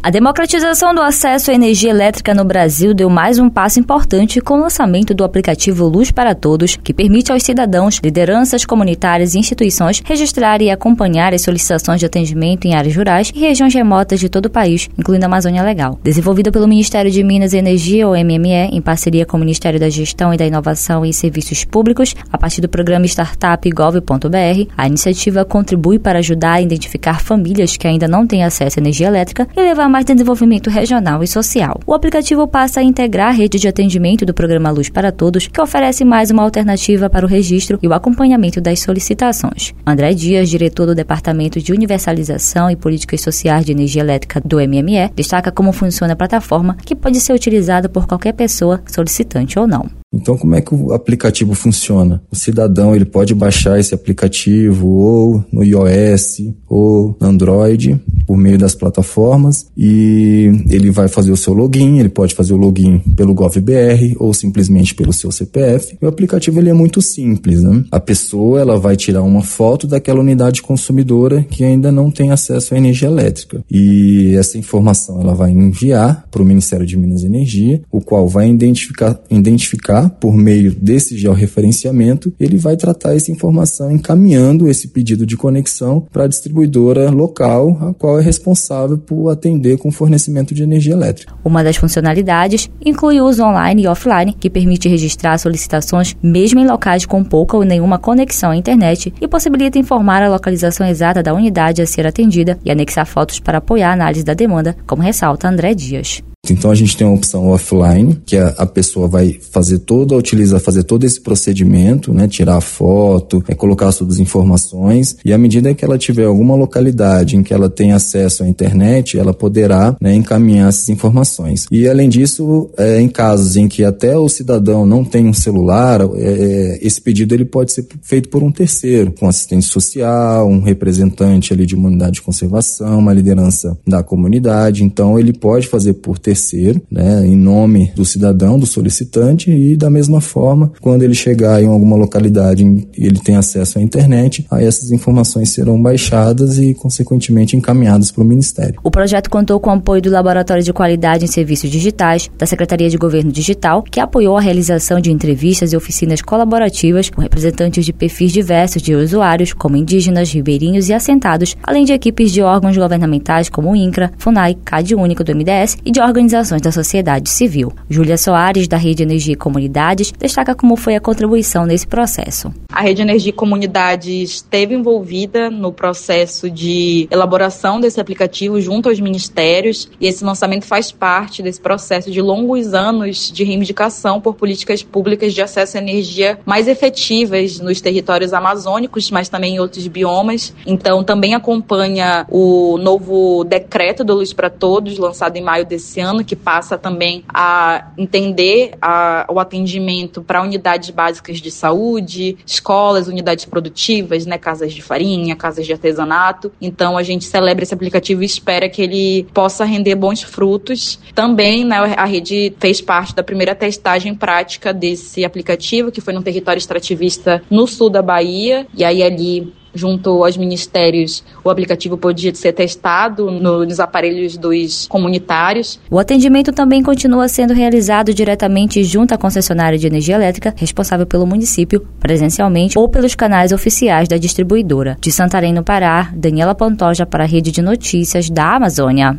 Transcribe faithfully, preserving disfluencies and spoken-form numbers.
A democratização do acesso à energia elétrica no Brasil deu mais um passo importante com o lançamento do aplicativo Luz para Todos, que permite aos cidadãos, lideranças comunitárias e instituições registrarem e acompanhar as solicitações de atendimento em áreas rurais e regiões remotas de todo o país, incluindo a Amazônia Legal. Desenvolvida pelo Ministério de Minas e Energia, ou M M E, em parceria com o Ministério da Gestão e da Inovação e Serviços Públicos, a partir do programa startup ponto gov ponto b r, a iniciativa contribui para ajudar a identificar famílias que ainda não têm acesso à energia elétrica e levar mais desenvolvimento regional e social. O aplicativo passa a integrar a rede de atendimento do programa Luz para Todos, que oferece mais uma alternativa para o registro e o acompanhamento das solicitações. André Dias, diretor do Departamento de Universalização e Políticas Sociais de Energia Elétrica do M M E, destaca como funciona a plataforma, que pode ser utilizada por qualquer pessoa, solicitante ou não. Então, como é que o aplicativo funciona? O cidadão ele pode baixar esse aplicativo ou no iOS ou no Android por meio das plataformas e ele vai fazer o seu login, ele pode fazer o login pelo GovBR ou simplesmente pelo seu C P F. E o aplicativo ele é muito simples, né? A pessoa ela vai tirar uma foto daquela unidade consumidora que ainda não tem acesso à energia elétrica e essa informação ela vai enviar para o Ministério de Minas e Energia, o qual vai identificar, identificar por meio desse georreferenciamento, ele vai tratar essa informação encaminhando esse pedido de conexão para a distribuidora local, a qual é responsável por atender com o fornecimento de energia elétrica. Uma das funcionalidades inclui o uso online e offline, que permite registrar solicitações mesmo em locais com pouca ou nenhuma conexão à internet e possibilita informar a localização exata da unidade a ser atendida e anexar fotos para apoiar a análise da demanda, como ressalta André Dias. Então a gente tem uma opção offline, que a, a pessoa vai fazer toda, utilizar, fazer todo esse procedimento, né, tirar a foto, é, colocar todas as informações, e à medida que ela tiver alguma localidade em que ela tem acesso à internet, ela poderá, né, encaminhar essas informações. E além disso, é, em casos em que até o cidadão não tem um celular, é, esse pedido ele pode ser feito por um terceiro, com assistente social, um representante ali de uma unidade de conservação, uma liderança da comunidade, então ele pode fazer por terceiro terceiro, né, em nome do cidadão, do solicitante, e da mesma forma, quando ele chegar em alguma localidade e ele tem acesso à internet, aí essas informações serão baixadas e, consequentemente, encaminhadas para o Ministério. O projeto contou com o apoio do Laboratório de Qualidade em Serviços Digitais, da Secretaria de Governo Digital, que apoiou a realização de entrevistas e oficinas colaborativas com representantes de perfis diversos de usuários, como indígenas, ribeirinhos e assentados, além de equipes de órgãos governamentais como o INCRA, FUNAI, CAD Único do M D S e de órgãos organizações da sociedade civil. Júlia Soares, da Rede Energia e Comunidades, destaca como foi a contribuição nesse processo. A Rede Energia e Comunidades esteve envolvida no processo de elaboração desse aplicativo junto aos ministérios, e esse lançamento faz parte desse processo de longos anos de reivindicação por políticas públicas de acesso à energia mais efetivas nos territórios amazônicos, mas também em outros biomas. Então, também acompanha o novo decreto do Luz para Todos, lançado em maio desse ano, que passa também a entender a, o atendimento para unidades básicas de saúde, escolas, unidades produtivas, né, casas de farinha, casas de artesanato. Então, a gente celebra esse aplicativo e espera que ele possa render bons frutos. Também, né, a rede fez parte da primeira testagem prática desse aplicativo, que foi num território extrativista no sul da Bahia, e aí ali, junto aos ministérios, o aplicativo podia ser testado nos aparelhos dos comunitários. O atendimento também continua sendo realizado diretamente junto à concessionária de energia elétrica, responsável pelo município, presencialmente ou pelos canais oficiais da distribuidora. De Santarém, no Pará, Daniela Pantoja para a Rede de Notícias da Amazônia.